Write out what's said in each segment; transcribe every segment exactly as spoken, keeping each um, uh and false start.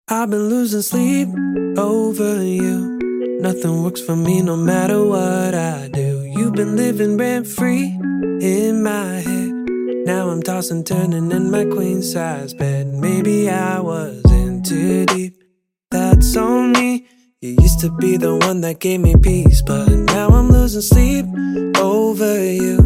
I've been losing sleep over you. Nothing works for me no matter what I do. You've been living rent-free in my head. Now I'm tossing, turning in my queen-size bed. Maybe I was in too deep, that's on me. You used to be the one that gave me peace, but now I'm losing sleep over you.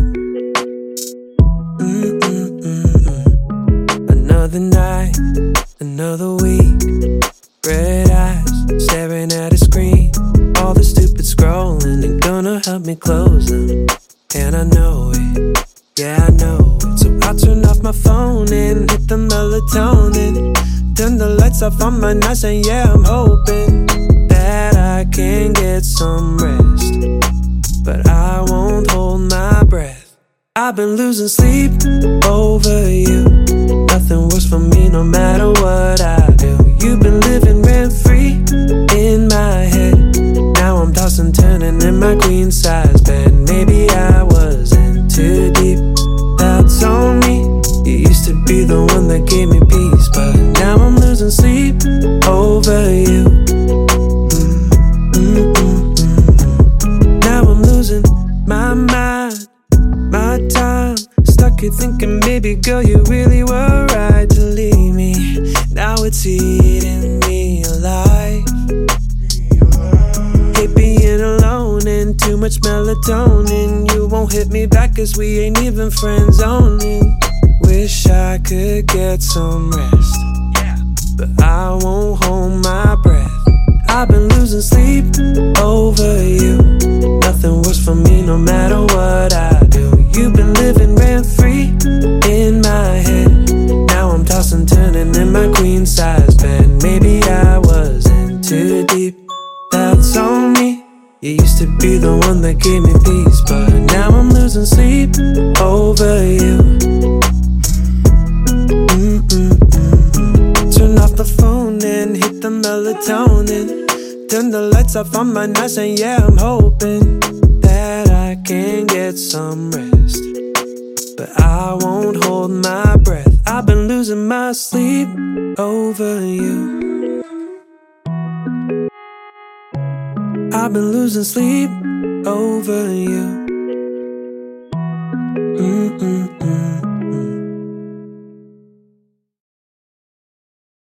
Mm-mm-mm-mm. Another night, another week, red eyes, staring at a screen. All the stupid scrolling ain't gonna help me close them. And I know it, yeah I know it. So I turn off my phone and hit the melatonin. Turn the lights off on my nights and yeah I'm hoping that I can get some rest. But I won't hold my breath. I've been losing sleep over you. Nothing works for me no matter what I do. You've been living rent-free in my head. Now I'm tossing, turning in my queen-size bed. Maybe I was in too deep, that's on me. You used to be the one that gave me peace, but now I'm losing sleep over you. Mm-mm-mm-mm. Now I'm losing my mind, my time. Stuck here thinking, baby girl, you really were right to leave me. Now it's eating me alive. Hate being alone and too much melatonin. You won't hit me back cause we ain't even friends only. Wish I could get some rest, but I won't hold my breath. I've been losing sleep over you. Nothing works for me no matter what I do. You've been living rent-free in my head. Now I'm tossing, turning in my queen-size bed. Maybe I was in too deep, that's on me. You used to be the one that gave me peace, but now I'm losing sleep over you. Mm-mm-mm-mm. Turn off the phone and hit the melatonin. Turn the lights off on my nights and yeah I'm hoping that I can get some rest. But I won't hold my breath. I've been losing my sleep over you. I've been losing sleep over you.